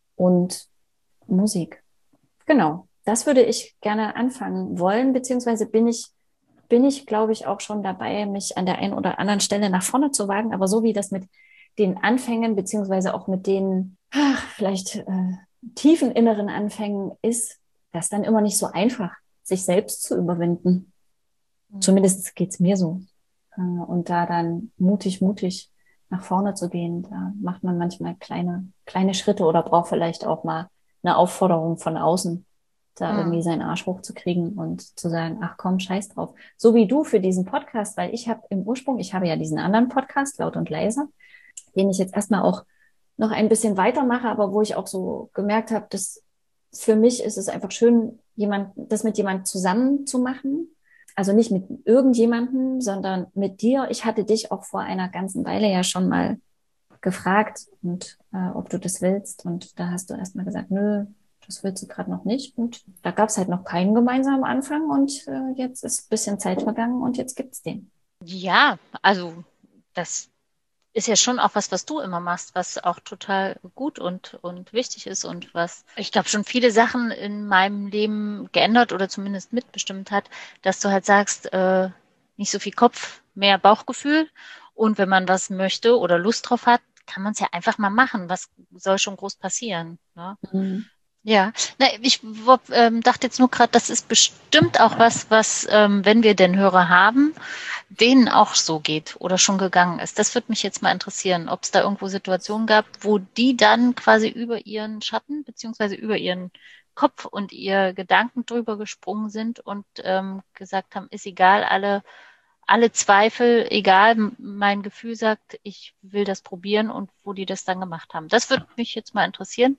und Musik. Genau. Das würde ich gerne anfangen wollen, beziehungsweise bin ich, bin ich, glaube ich, auch schon dabei, mich an der einen oder anderen Stelle nach vorne zu wagen. Aber so wie das mit den Anfängen, beziehungsweise auch mit den ach, vielleicht äh, tiefen inneren Anfängen ist, das dann immer nicht so einfach, sich selbst zu überwinden. Zumindest geht's mir so. Äh, und da dann mutig, mutig nach vorne zu gehen, da macht man manchmal kleine, kleine Schritte oder braucht vielleicht auch mal eine Aufforderung von außen, da irgendwie Mhm. seinen Arsch hochzukriegen und zu sagen, ach komm, scheiß drauf. So wie du für diesen Podcast, weil ich habe im Ursprung, ich habe ja diesen anderen Podcast, Laut und Leise, den ich jetzt erstmal auch noch ein bisschen weitermache, aber wo ich auch so gemerkt habe, dass für mich ist es einfach schön, jemand, das mit jemand zusammen zu machen. Also nicht mit irgendjemandem, sondern mit dir. Ich hatte dich auch vor einer ganzen Weile ja schon mal gefragt und äh, ob du das willst. Und da hast du erstmal gesagt, nö, das willst du gerade noch nicht. Und da gab es halt noch keinen gemeinsamen Anfang. Und äh, jetzt ist ein bisschen Zeit vergangen und jetzt gibt's den. Ja, also das ist ja schon auch was, was du immer machst, was auch total gut und, und wichtig ist und was ich glaube schon viele Sachen in meinem Leben geändert oder zumindest mitbestimmt hat, dass du halt sagst, äh, nicht so viel Kopf, mehr Bauchgefühl und wenn man was möchte oder Lust drauf hat, kann man es ja einfach mal machen. Was soll schon groß passieren? Ne? Mhm. Ja, na, ich wo- ähm, dachte jetzt nur gerade, das ist bestimmt auch was, was, ähm, wenn wir denn Hörer haben, denen auch so geht oder schon gegangen ist. Das würde mich jetzt mal interessieren, ob es da irgendwo Situationen gab, wo die dann quasi über ihren Schatten beziehungsweise über ihren Kopf und ihr Gedanken drüber gesprungen sind und ähm, gesagt haben, ist egal, alle, alle Zweifel, egal, m- mein Gefühl sagt, ich will das probieren und wo die das dann gemacht haben. Das würde mich jetzt mal interessieren.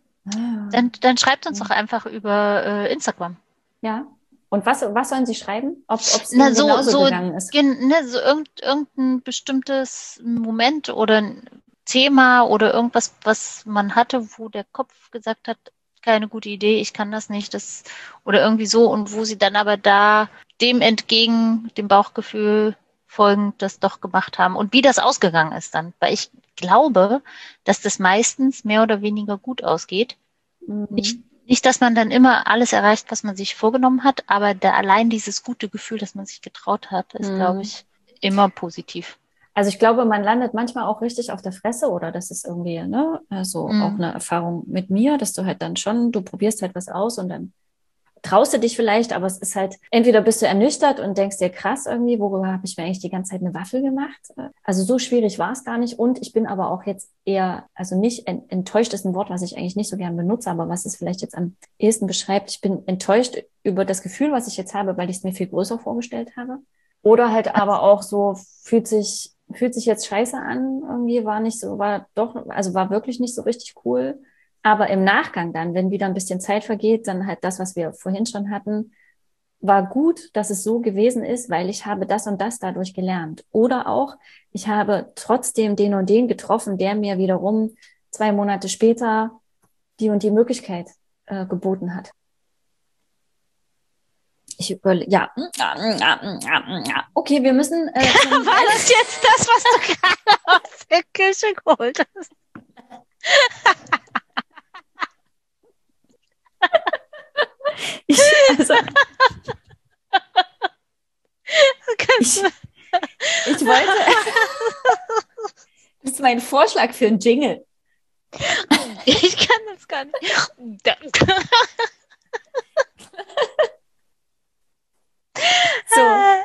Ah, Dann, dann schreibt uns ja. doch einfach über äh, Instagram. Ja. Und was, was sollen sie schreiben? Ob es Na, ihnen so, genauso so, gegangen ist. gen- ne, so irgend, irgendein bestimmtes Moment oder ein Thema oder irgendwas, was man hatte, wo der Kopf gesagt hat, keine gute Idee, ich kann das nicht, das, oder irgendwie so, und wo sie dann aber da dem entgegen, dem Bauchgefühl folgend das doch gemacht haben und wie das ausgegangen ist dann. Weil ich glaube, dass das meistens mehr oder weniger gut ausgeht. Nicht, Mhm. nicht, dass man dann immer alles erreicht, was man sich vorgenommen hat, aber da allein dieses gute Gefühl, dass man sich getraut hat, ist, glaube Mhm. ich, immer positiv. Also ich glaube, man landet manchmal auch richtig auf der Fresse oder das ist irgendwie, ne, also auch Mm, eine Erfahrung mit mir, dass du halt dann schon, du probierst halt was aus und dann traust du dich vielleicht, aber es ist halt, entweder bist du ernüchtert und denkst dir, krass irgendwie, worüber habe ich mir eigentlich die ganze Zeit eine Waffel gemacht? Also so schwierig war es gar nicht. Und ich bin aber auch jetzt eher, also nicht enttäuscht ist ein Wort, was ich eigentlich nicht so gern benutze, aber was es vielleicht jetzt am ehesten beschreibt. Ich bin enttäuscht über das Gefühl, was ich jetzt habe, weil ich es mir viel größer vorgestellt habe. Oder halt aber auch so, fühlt sich, fühlt sich jetzt scheiße an, irgendwie war nicht so, war doch, also war wirklich nicht so richtig cool. Aber im Nachgang dann, wenn wieder ein bisschen Zeit vergeht, dann halt das, was wir vorhin schon hatten, war gut, dass es so gewesen ist, weil ich habe das und das dadurch gelernt. Oder auch, ich habe trotzdem den und den getroffen, der mir wiederum zwei Monate später die und die Möglichkeit äh, geboten hat. Ich überlege, ja. Okay, wir müssen. Äh, War das jetzt das, was du gerade aus der Küche geholt hast? ich, also, ich, ich wollte. Das ist mein Vorschlag für einen Jingle. Ich kann das gar nicht. Danke. So.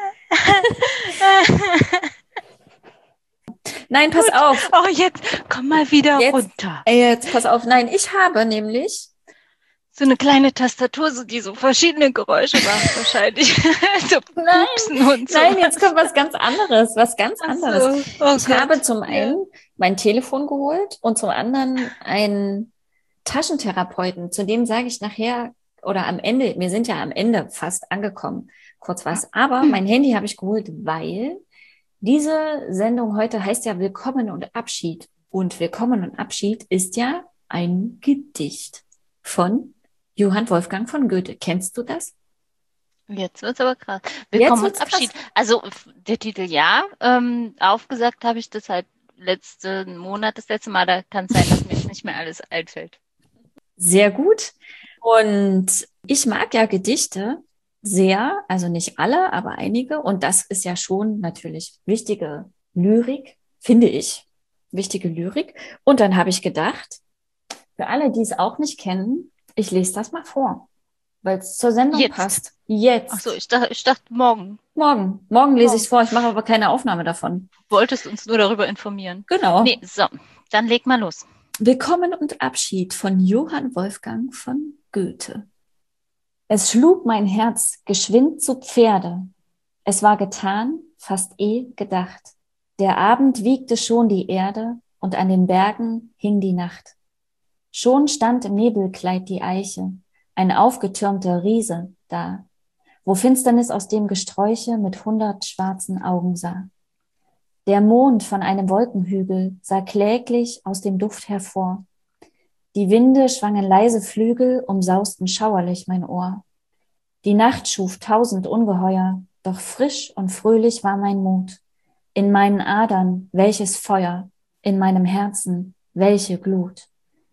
Nein, pass Gut. auf. Oh, jetzt komm mal wieder Jetzt, runter. Jetzt, pass auf. Nein, ich habe nämlich so eine kleine Tastatur, so, die so verschiedene Geräusche macht wahrscheinlich. so nein, Pupsen und so. Nein, jetzt kommt was ganz anderes. Was ganz Ach anderes. So. Oh ich Gott. habe zum einen ja. mein Telefon geholt und zum anderen einen Taschentherapeuten. Zu dem sage ich nachher oder am Ende, wir sind ja am Ende fast angekommen, kurz was. Aber mein Handy habe ich geholt, weil diese Sendung heute heißt ja Willkommen und Abschied. Und Willkommen und Abschied ist ja ein Gedicht von Johann Wolfgang von Goethe. Kennst du das? Jetzt wird's aber krass. Willkommen und Abschied. Krass. Also der Titel ja, ähm, aufgesagt habe ich das halt letzten Monat, das letzte Mal. Da kann es sein, dass mir jetzt nicht mehr alles einfällt. Sehr gut. Und ich mag ja Gedichte sehr, also nicht alle, aber einige. Und das ist ja schon natürlich wichtige Lyrik, finde ich. Wichtige Lyrik. Und dann habe ich gedacht, für alle, die es auch nicht kennen, ich lese das mal vor, weil es zur Sendung Jetzt. passt. Jetzt. Ach so, ich dachte, ich dachte morgen. Morgen. Morgen lese ich es vor. Ich mache aber keine Aufnahme davon. Wolltest uns nur darüber informieren. Genau. Nee, so, dann leg mal los. Willkommen und Abschied von Johann Wolfgang von Goethe. Es schlug mein Herz geschwind zu Pferde. Es war getan, fast eh gedacht. Der Abend wiegte schon die Erde und an den Bergen hing die Nacht. Schon stand im Nebelkleid die Eiche, ein aufgetürmter Riese da, wo Finsternis aus dem Gesträuche mit hundert schwarzen Augen sah. Der Mond von einem Wolkenhügel sah kläglich aus dem Duft hervor. Die Winde schwangen leise Flügel, umsausten schauerlich mein Ohr. Die Nacht schuf tausend Ungeheuer, doch frisch und fröhlich war mein Mut. In meinen Adern welches Feuer, in meinem Herzen welche Glut.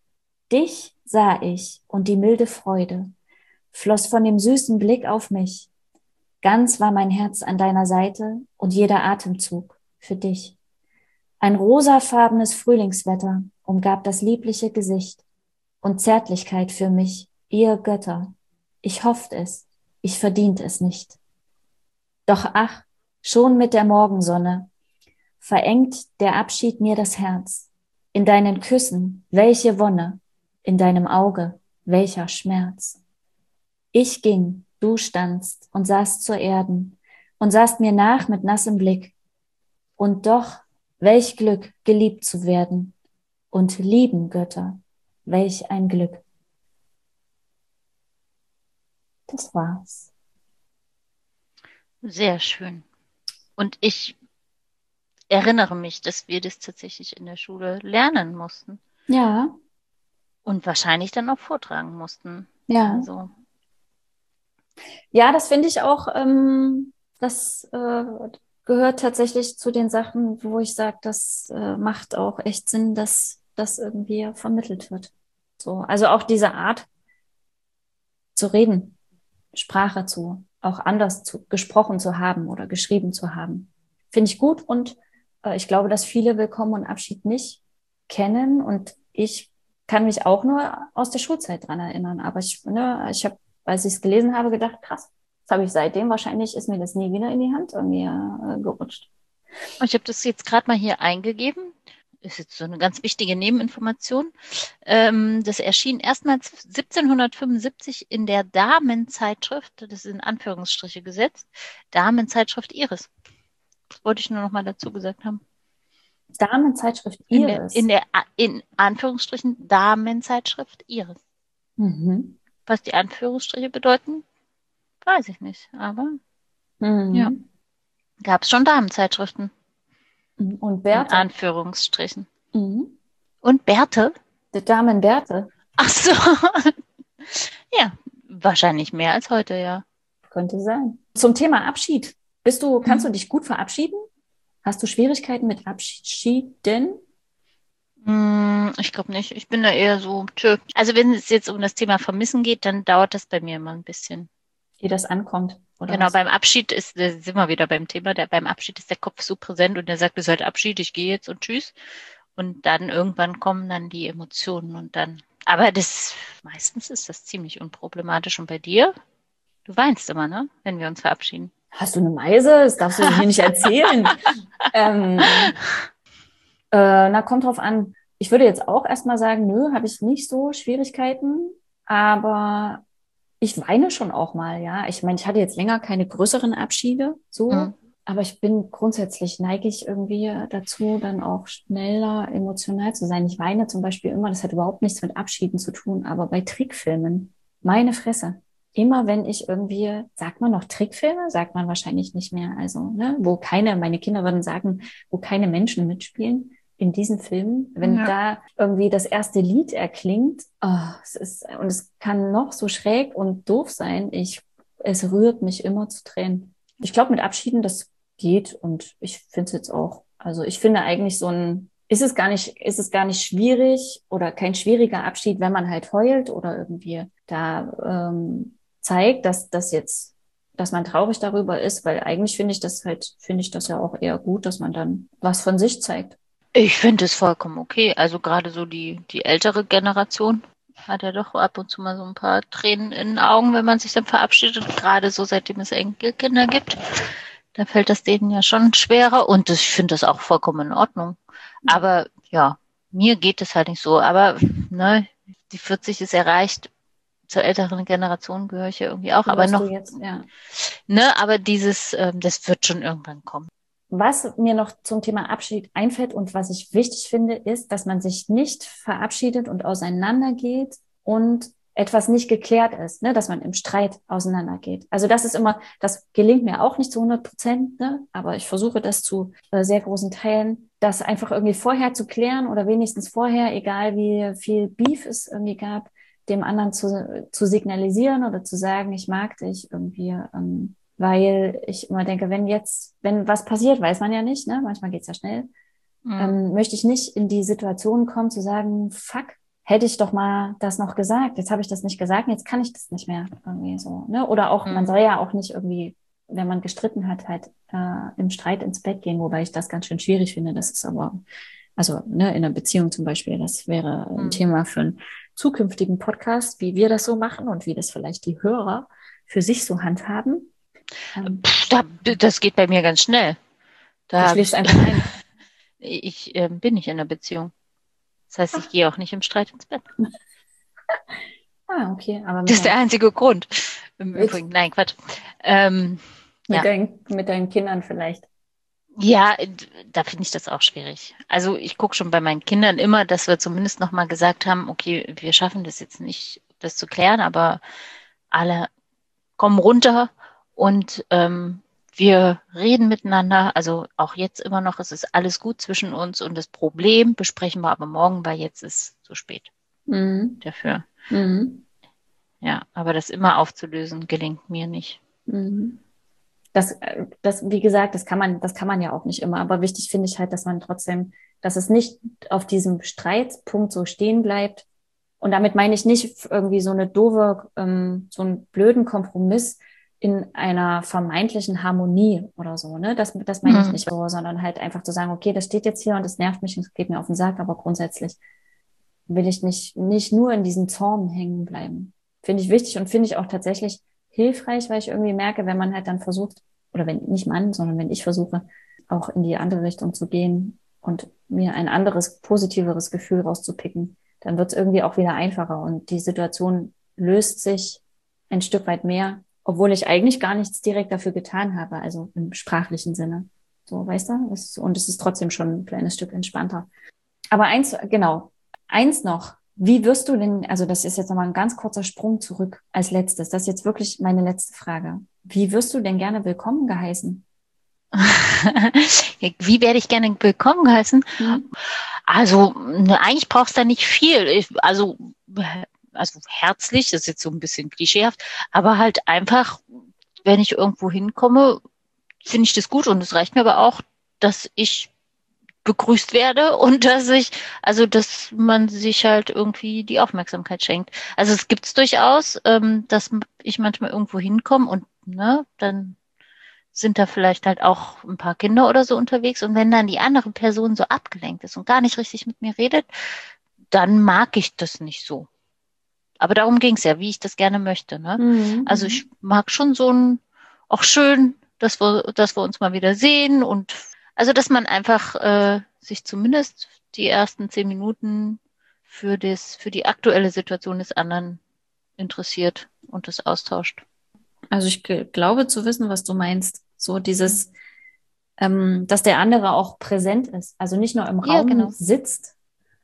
Dich sah ich und die milde Freude floss von dem süßen Blick auf mich. Ganz war mein Herz an deiner Seite und jeder Atemzug für dich. Ein rosafarbenes Frühlingswetter umgab das liebliche Gesicht und Zärtlichkeit für mich, ihr Götter. Ich hofft es, ich verdient es nicht. Doch ach, schon mit der Morgensonne verengt der Abschied mir das Herz. In deinen Küssen, welche Wonne, in deinem Auge, welcher Schmerz. Ich ging, du standst und sahst zur Erden und sahst mir nach mit nassem Blick. Und doch, welch Glück, geliebt zu werden. Und lieben Götter, welch ein Glück. Das war's. Sehr schön. Und ich erinnere mich, dass wir das tatsächlich in der Schule lernen mussten. Ja. Und wahrscheinlich dann auch vortragen mussten. Ja. Also. Ja, das finde ich auch, ähm, das äh, gehört tatsächlich zu den Sachen, wo ich sage, das äh, macht auch echt Sinn, dass das irgendwie vermittelt wird. So, also auch diese Art zu reden, Sprache zu, auch anders zu, gesprochen zu haben oder geschrieben zu haben, finde ich gut. Und äh, ich glaube, dass viele Willkommen und Abschied nicht kennen. Und ich kann mich auch nur aus der Schulzeit dran erinnern. Aber ich, ne, ich habe, als ich es gelesen habe, gedacht, krass, das habe ich seitdem, wahrscheinlich ist mir das nie wieder in die Hand irgendwie äh, gerutscht. Ich habe das jetzt gerade mal hier eingegeben. Ist jetzt so eine ganz wichtige Nebeninformation. Ähm, das erschien erstmals siebzehnhundertfünfundsiebzig in der Damenzeitschrift, das ist in Anführungsstriche gesetzt, Damenzeitschrift Iris. Das wollte ich nur noch mal dazu gesagt haben. Damenzeitschrift Iris? In der, in der in Anführungsstrichen Damenzeitschrift Iris. Mhm. Was die Anführungsstriche bedeuten, weiß ich nicht, aber mhm. ja, gab es schon Damenzeitschriften. Und Berthe. In Anführungsstrichen. Mhm. Und Berthe? Die Damen Berthe. Ach so. Ja, wahrscheinlich mehr als heute, ja. Könnte sein. Zum Thema Abschied. Bist du, kannst du dich gut verabschieden? Hast du Schwierigkeiten mit Abschieden? Ich glaube nicht. Ich bin da eher so, tschö. Also wenn es jetzt um das Thema Vermissen geht, dann dauert das bei mir immer ein bisschen. Wie das ankommt. Oder genau, was? beim Abschied ist, da sind wir wieder beim Thema, der, beim Abschied ist der Kopf so präsent und der sagt, es ist halt Abschied, ich gehe jetzt und tschüss. Und dann irgendwann kommen dann die Emotionen und dann, aber das, meistens ist das ziemlich unproblematisch. Und bei dir? Du weinst immer, ne? Wenn wir uns verabschieden. Hast du eine Meise? Das darfst du mir nicht erzählen. ähm, äh, na, kommt drauf an. Ich würde jetzt auch erstmal sagen, nö, habe ich nicht so Schwierigkeiten, aber ich weine schon auch mal, ja. Ich meine, ich hatte jetzt länger keine größeren Abschiede, so, mhm. aber ich bin grundsätzlich, neige ich irgendwie dazu, dann auch schneller emotional zu sein. Ich weine zum Beispiel immer, das hat überhaupt nichts mit Abschieden zu tun, aber bei Trickfilmen, meine Fresse. Immer wenn ich irgendwie, sagt man noch Trickfilme? Sagt man wahrscheinlich nicht mehr. Also, ne, wo keine, meine Kinder würden sagen, wo keine Menschen mitspielen in diesen Filmen. Wenn ja. da irgendwie das erste Lied erklingt, oh, es ist, und es kann noch so schräg und doof sein, ich, es rührt mich immer zu Tränen. Ich glaube, mit Abschieden, das geht und ich finde es jetzt auch, also ich finde eigentlich so ein, ist es gar nicht, ist es gar nicht schwierig oder kein schwieriger Abschied, wenn man halt heult oder irgendwie da, ähm, zeigt, dass das jetzt, dass man traurig darüber ist, weil eigentlich finde ich das halt, finde ich das ja auch eher gut, dass man dann was von sich zeigt. Ich finde es vollkommen okay. Also gerade so die, die ältere Generation hat ja doch ab und zu mal so ein paar Tränen in den Augen, wenn man sich dann verabschiedet. Gerade so, seitdem es Enkelkinder gibt. Da fällt das denen ja schon schwerer und das, ich finde das auch vollkommen in Ordnung. Aber ja, mir geht es halt nicht so. Aber ne, die vierzig ist erreicht. Zur älteren Generation gehöre ich ja irgendwie auch, aber noch, jetzt, ja. ne, aber dieses, ähm, das wird schon irgendwann kommen. Was mir noch zum Thema Abschied einfällt und was ich wichtig finde, ist, dass man sich nicht verabschiedet und auseinandergeht und etwas nicht geklärt ist, ne, dass man im Streit auseinandergeht. Also das ist immer, das gelingt mir auch nicht zu hundert Prozent, ne, aber ich versuche das zu äh, sehr großen Teilen, das einfach irgendwie vorher zu klären oder wenigstens vorher, egal wie viel Beef es irgendwie gab, dem anderen zu, zu signalisieren oder zu sagen, ich mag dich irgendwie, ähm, weil ich immer denke, wenn jetzt, wenn was passiert, weiß man ja nicht, ne? Manchmal geht's ja schnell, mhm. ähm, möchte ich nicht in die Situation kommen, zu sagen, fuck, hätte ich doch mal das noch gesagt, jetzt habe ich das nicht gesagt, jetzt kann ich das nicht mehr irgendwie so, ne? Oder auch, mhm. man soll ja auch nicht irgendwie, wenn man gestritten hat, halt äh, im Streit ins Bett gehen, wobei ich das ganz schön schwierig finde, das ist aber, also ne, in einer Beziehung zum Beispiel, das wäre ein mhm. Thema für ein zukünftigen Podcast, wie wir das so machen und wie das vielleicht die Hörer für sich so handhaben. Ähm, das geht bei mir ganz schnell. Da du schläfst einfach ein. Ich äh, bin nicht in einer Beziehung. Das heißt, ich Ach. gehe auch nicht im Streit ins Bett. Ah, okay. Aber das ist der einzige Grund. Im Übrigen, nein, Quatsch. Ähm, mit, ja. dein, mit deinen Kindern vielleicht. Ja, da finde ich das auch schwierig. Also ich gucke schon bei meinen Kindern immer, dass wir zumindest nochmal gesagt haben, okay, wir schaffen das jetzt nicht, das zu klären, aber alle kommen runter und ähm, wir reden miteinander. Also auch jetzt immer noch, es ist alles gut zwischen uns und das Problem besprechen wir aber morgen, weil jetzt ist zu spät mhm. dafür. Mhm. Ja, aber das immer aufzulösen gelingt mir nicht. Mhm. Das, das, wie gesagt, das kann man, das kann man ja auch nicht immer. Aber wichtig finde ich halt, dass man trotzdem, dass es nicht auf diesem Streitpunkt so stehen bleibt. Und damit meine ich nicht irgendwie so eine doofe, ähm, so einen blöden Kompromiss in einer vermeintlichen Harmonie oder so, ne? Das, das meine ich mhm. nicht so, sondern halt einfach zu sagen, okay, das steht jetzt hier und das nervt mich und es geht mir auf den Sack, aber grundsätzlich will ich nicht, nicht nur in diesem Zorn hängen bleiben. Finde ich wichtig und finde ich auch tatsächlich hilfreich, weil ich irgendwie merke, wenn man halt dann versucht, oder wenn nicht man, sondern wenn ich versuche, auch in die andere Richtung zu gehen und mir ein anderes, positiveres Gefühl rauszupicken, dann wird es irgendwie auch wieder einfacher und die Situation löst sich ein Stück weit mehr, obwohl ich eigentlich gar nichts direkt dafür getan habe, also im sprachlichen Sinne. So, weißt du? Und es ist trotzdem schon ein kleines Stück entspannter. Aber eins, genau, eins noch. Wie wirst du denn, also das ist jetzt nochmal ein ganz kurzer Sprung zurück als letztes. Das ist jetzt wirklich meine letzte Frage. Wie wirst du denn gerne willkommen geheißen? Wie werde ich gerne willkommen geheißen? Mhm. Also ne, eigentlich brauchst du da nicht viel. Ich, also, also herzlich, das ist jetzt so ein bisschen klischeehaft, aber halt einfach wenn ich irgendwo hinkomme, finde ich das gut und es reicht mir aber auch, dass ich begrüßt werde und dass ich, also dass man sich halt irgendwie die Aufmerksamkeit schenkt. Also es gibt's durchaus, ähm, dass ich manchmal irgendwo hinkomme und ne, dann sind da vielleicht halt auch ein paar Kinder oder so unterwegs und wenn dann die andere Person so abgelenkt ist und gar nicht richtig mit mir redet, dann mag ich das nicht so. Aber darum ging's ja, wie ich das gerne möchte, ne? Mhm. Also ich mag schon so ein, auch schön, dass wir, dass wir uns mal wieder sehen und also, dass man einfach äh, sich zumindest die ersten zehn Minuten für das, für die aktuelle Situation des anderen interessiert und das austauscht. Also ich g- glaube zu wissen, was du meinst. So dieses, ähm, dass der andere auch präsent ist. Also nicht nur im Ja, Raum genau. sitzt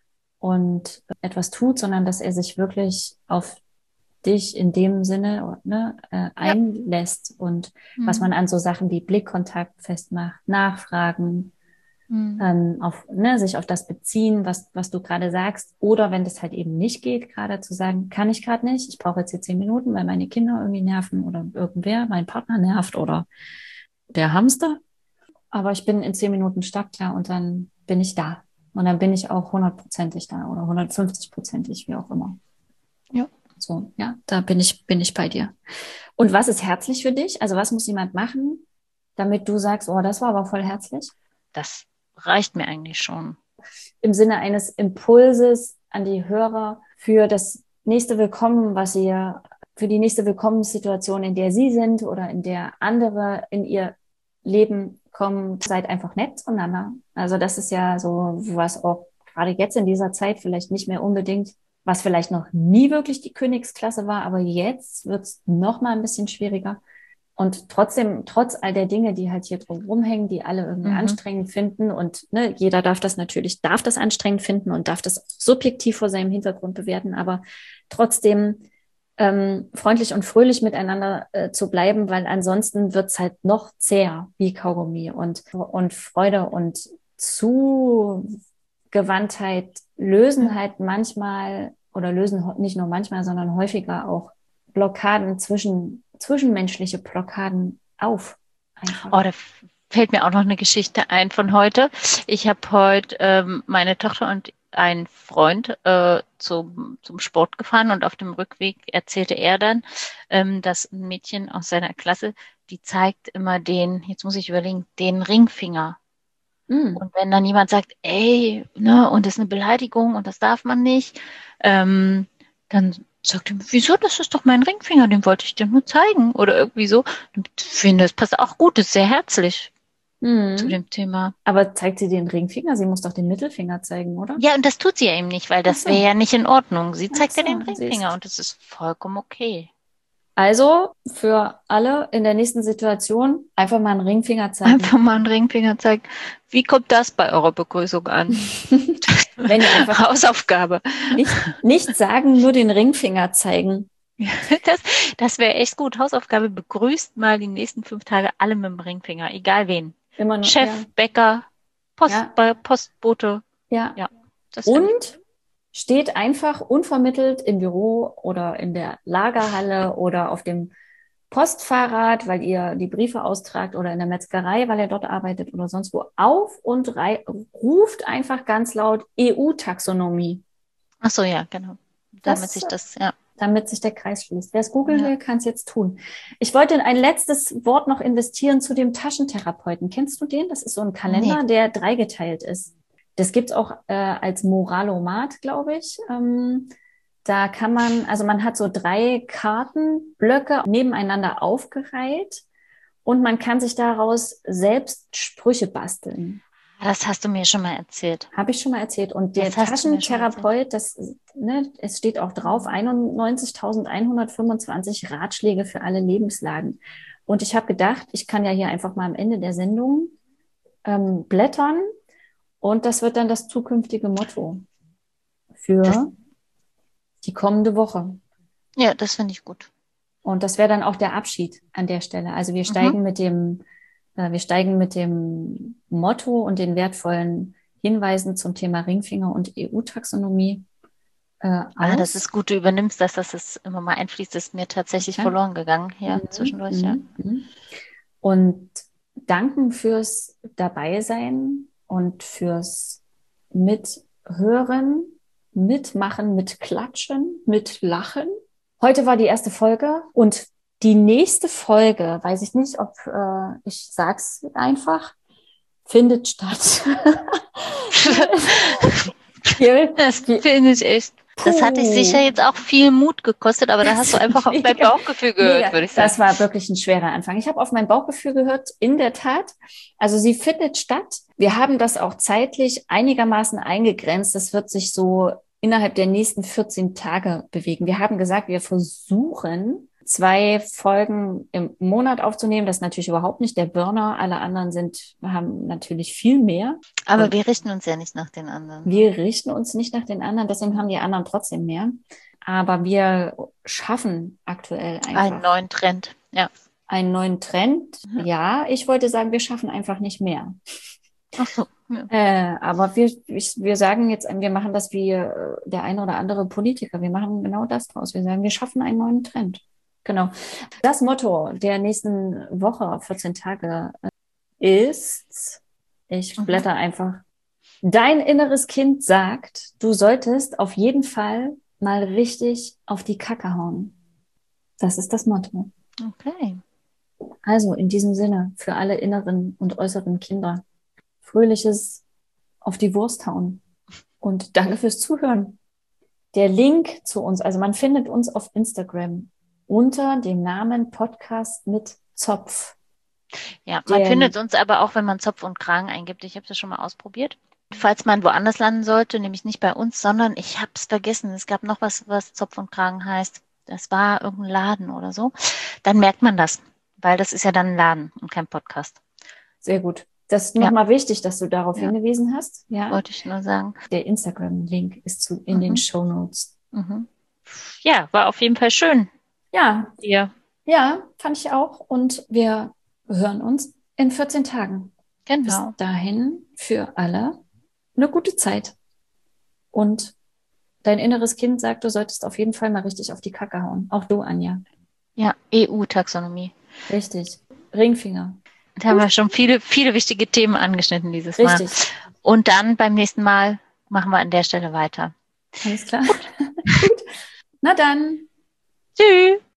und etwas tut, sondern dass er sich wirklich auf dich in dem Sinne, ne, äh, Ja. einlässt und was man Mhm. an so Sachen wie Blickkontakt festmacht, Nachfragen, Mhm. ähm, auf, ne, sich auf das beziehen, was, was du gerade sagst. Oder wenn das halt eben nicht geht, gerade zu sagen, kann ich gerade nicht, ich brauche jetzt hier zehn Minuten, weil meine Kinder irgendwie nerven oder irgendwer, mein Partner nervt oder der Hamster. Aber ich bin in zehn Minuten startklar und dann bin ich da. Und dann bin ich auch hundertprozentig da oder hundertfünfzig-prozentig, wie auch immer. Ja. So, ja, da bin ich, bin ich bei dir. Und was ist herzlich für dich? Also was muss jemand machen, damit du sagst, oh, das war aber voll herzlich? Das reicht mir eigentlich schon. Im Sinne eines Impulses an die Hörer für das nächste Willkommen, was sie für die nächste Willkommenssituation, in der sie sind oder in der andere in ihr Leben kommen, seid einfach nett zueinander. Also das ist ja so, was auch gerade jetzt in dieser Zeit vielleicht nicht mehr unbedingt, was vielleicht noch nie wirklich die Königsklasse war, aber jetzt wird es noch mal ein bisschen schwieriger. Und trotzdem, trotz all der Dinge, die halt hier drum rumhängen, die alle irgendwie Mhm. anstrengend finden und ne, jeder darf das natürlich, darf das anstrengend finden und darf das subjektiv vor seinem Hintergrund bewerten, aber trotzdem ähm, freundlich und fröhlich miteinander äh, zu bleiben, weil ansonsten wird's halt noch zäher wie Kaugummi und, und Freude und Zugewandtheit lösen Ja. halt manchmal oder lösen nicht nur manchmal, sondern häufiger auch Blockaden zwischen, zwischenmenschliche Blockaden auf. Oh, Einfach. da f- fällt mir auch noch eine Geschichte ein von heute. Ich habe heute ähm, meine Tochter und einen Freund äh, zum, zum Sport gefahren und auf dem Rückweg erzählte er dann, ähm, dass ein Mädchen aus seiner Klasse, die zeigt immer den, jetzt muss ich überlegen, den Ringfinger. Mm. Und wenn dann jemand sagt, ey, ne, und das ist eine Beleidigung und das darf man nicht, ähm, dann sagt er, wieso, das ist doch mein Ringfinger, den wollte ich dir nur zeigen oder irgendwie so. Ich finde, das passt auch gut, das ist sehr herzlich zu Mm. dem Thema. Aber zeigt sie den Ringfinger? Sie muss doch den Mittelfinger zeigen, oder? Ja, und das tut sie ja eben nicht, weil Ach das wäre so, ja nicht in Ordnung. Sie ach zeigt ja so, den Ringfinger siehst. und das ist vollkommen okay. Also für alle in der nächsten Situation einfach mal einen Ringfinger zeigen. Einfach mal einen Ringfinger zeigen. Wie kommt das bei eurer Begrüßung an? Wenn ihr einfach Hausaufgabe. nicht, nicht sagen, nur den Ringfinger zeigen. Das, das wäre echt gut. Hausaufgabe, begrüßt mal die nächsten fünf Tage alle mit dem Ringfinger, egal wen. Immer nur, ja, Chef, Bäcker, Post, ja, Postbote. ja. Ja, das finde ich gut. Und steht einfach unvermittelt im Büro oder in der Lagerhalle oder auf dem Postfahrrad, weil ihr die Briefe austragt oder in der Metzgerei, weil ihr dort arbeitet oder sonst wo auf und rei ruft einfach ganz laut E U-Taxonomie. Ach so, ja, genau. Damit Das, sich das, ja. damit sich der Kreis schließt. Wer es googeln Ja. will, kann es jetzt tun. Ich wollte in ein letztes Wort noch investieren zu dem Taschentherapeuten. Kennst du den? Das ist so ein Nee. Kalender, der dreigeteilt ist. Das gibt's auch äh, als Moralomat, glaube ich. Ähm, da kann man, also man hat so drei Kartenblöcke nebeneinander aufgereiht und man kann sich daraus selbst Sprüche basteln. Das hast du mir schon mal erzählt. Habe ich schon mal erzählt. Und der Das hast du mir schon mal erzählt. Taschentherapeut, das, ne, es steht auch drauf, einundneunzigtausendeinhundertfünfundzwanzig Ratschläge für alle Lebenslagen. Und ich habe gedacht, ich kann ja hier einfach mal am Ende der Sendung ähm, blättern und das wird dann das zukünftige Motto Das, für die kommende Woche. ja, das finde ich gut. Und das wäre dann auch der Abschied an der Stelle. Also wir Mhm. steigen mit dem, äh, wir steigen mit dem Motto und den wertvollen Hinweisen zum Thema Ringfinger und E U-Taxonomie äh, aus. Ah, das ist gut, du übernimmst das, dass es immer mal einfließt, ist mir tatsächlich Ja. verloren gegangen hier Mhm, zwischendurch, ja. mhm. Und danken fürs Dabeisein und fürs Mithören, Mitmachen, Mitklatschen, Mitlachen. Heute war die erste Folge und die nächste Folge, weiß ich nicht, ob äh, ich sag's einfach, findet statt. Hier, Das hier, finde ich echt. Das hat dich puh. sicher jetzt auch viel Mut gekostet, aber da hast du einfach auf dein Mega, Bauchgefühl gehört, mega. würde ich sagen. Das war wirklich ein schwerer Anfang. Ich habe auf mein Bauchgefühl gehört, in der Tat. Also sie findet statt. Wir haben das auch zeitlich einigermaßen eingegrenzt. Das wird sich so innerhalb der nächsten vierzehn Tage bewegen. Wir haben gesagt, wir versuchen, zwei Folgen im Monat aufzunehmen. Das ist natürlich überhaupt nicht der Burner. Alle anderen sind, haben natürlich viel mehr. Aber Und wir richten uns ja nicht nach den anderen. wir richten uns nicht nach den anderen, deswegen haben die anderen trotzdem mehr. Aber wir schaffen aktuell einfach Einen neuen Trend, ja. einen neuen Trend. Mhm. Ja, ich wollte sagen, wir schaffen einfach nicht mehr. Ach so, ja. Äh, aber wir, ich, wir sagen jetzt, wir machen das wie äh, der eine oder andere Politiker. Wir machen genau das draus. Wir sagen, wir schaffen einen neuen Trend. Genau. Das Motto der nächsten Woche, vierzehn Tage, äh, ist, ich Mhm. blätter einfach. Dein inneres Kind sagt, du solltest auf jeden Fall mal richtig auf die Kacke hauen. Das ist das Motto. Okay. Also in diesem Sinne, für alle inneren und äußeren Kinder, fröhliches auf die Wurst hauen. Und danke fürs Zuhören. Der Link zu uns, also man findet uns auf Instagram unter dem Namen Podcast mit Zopf. Ja, man Der- findet uns aber auch, wenn man Zopf und Kragen eingibt. Ich habe das schon mal ausprobiert. Falls man woanders landen sollte, nämlich nicht bei uns, sondern ich habe es vergessen. Es gab noch was, was Zopf und Kragen heißt. Das war irgendein Laden oder so. Dann merkt man das, weil das ist ja dann ein Laden und kein Podcast. Sehr gut. Das ist Ja. nochmal wichtig, dass du darauf Ja. hingewiesen hast. Ja. Wollte ich nur sagen. Der Instagram-Link ist zu, in Mhm. den Shownotes. Mhm. Ja, war auf jeden Fall schön. Ja, Ja, ja, fand ich auch. Und wir hören uns in vierzehn Tagen. Bis genau. dahin für alle eine gute Zeit. Und dein inneres Kind sagt, du solltest auf jeden Fall mal richtig auf die Kacke hauen. Auch du, Anja. Ja, E U-Taxonomie. Richtig. Ringfinger. Da haben wir schon viele, viele wichtige Themen angeschnitten dieses Mal. Richtig. Und dann beim nächsten Mal machen wir an der Stelle weiter. Alles klar. Gut. Na dann. Tschüss.